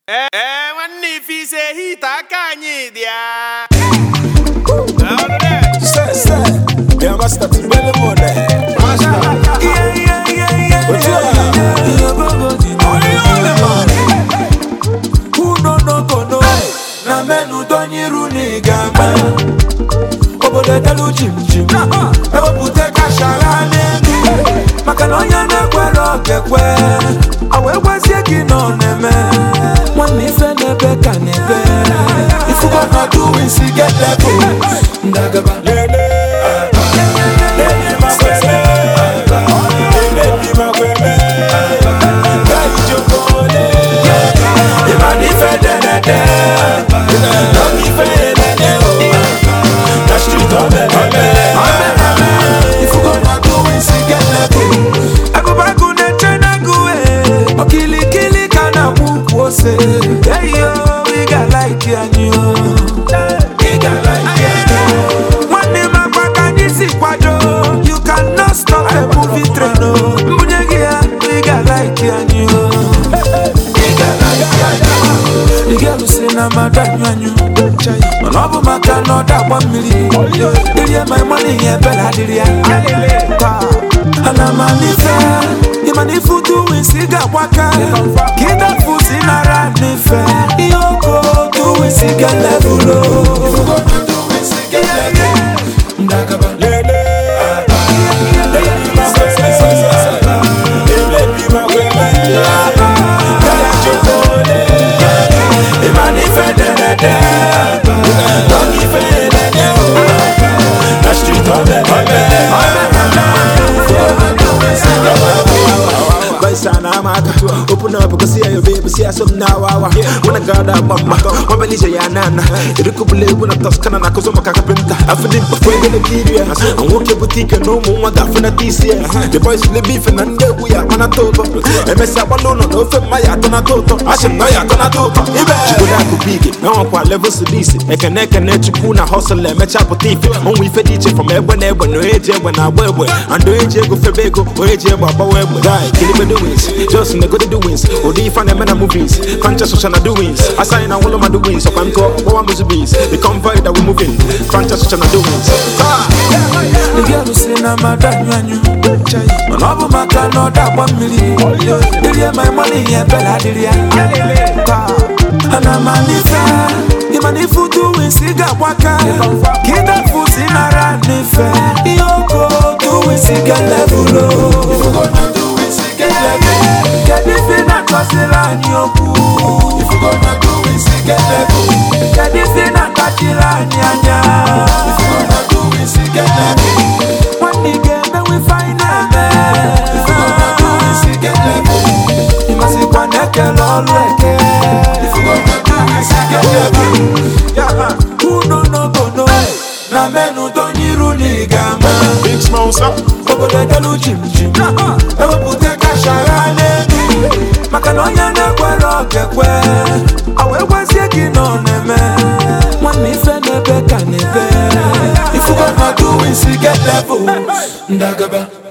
Nwanne ife ise hita aka anyị dị ya. Yeah, master, belly mode. Who no go no? Na menu donyi runi gamba. Obole dalu chim. Ewo pute kashara nenu. Makanonya na kwero kekwe. Awe wasie kino neme. Mwani fe nebe kanebe. If you gonna do it, see get level. Ndagaba lele. Hey yo, we got like you and you. We got like you. One name I can see quadro. You cannot stop a movie train. We got like you and you. We got like you. The girl who say na madam you. Manobu makano that 1 million. Did my money here, Bella did ya? And I'm a lifer. Imani futu winsiga waka. Kida fusi nara nife. Yoko tu winsiga levulo. Tu winsiga levulo. Ndagaba lele. Imani fedele. Don't give a street on the open up because see your baby, see some now. When I got that mama, one Belisha Yanana, Irikubule, when I toss Canana, Kosoma Capenta, I feel it before the Nigeria. I'm walking boutique and no more than this year. The boys will be beef and we are on a total. And Mess Abalono, no for my Atonato. I should know Atonato. She would have to be it. No one levels to this. I can neck and net Kuna hustle and match up with it. Only for teacher from everywhere, no age when I wear. And do age go for Bego, or age about guy, kill him doings. Just in the good doings. Or do you find them in the movies? Conscious social doings. I sign all of my doings. So I'm talking about bees. The convoy that we're moving. Conscious social doings. The girl who say na madam you. Manobu makano that 1 million. Did my money here, Bella did ya? And I'm a lifer. Imani futu winsiga waka. Kida fusi nara nife. Yoko tu winsiga levulo. If you gonna do winsiga levulo. Get if you not toss it on your pool. If you gonna do winsiga levulo. Get if you not touch it on your. If you gonna do winsiga levulo. One nigga then we find a man. If you gonna do winsiga levulo. You must be one neck and all wreck. If you gonna do winsiga levulo. Who no go no. Na menu donyi runi gamba. Big smoke up. Obole dalu chim. Ewo pute kashara nenu. Makanonya na kwero kekwe. Awe wasie kino neme. Mwani fe nebe kanebe. If you gonna do it, see get level. Ndagaba.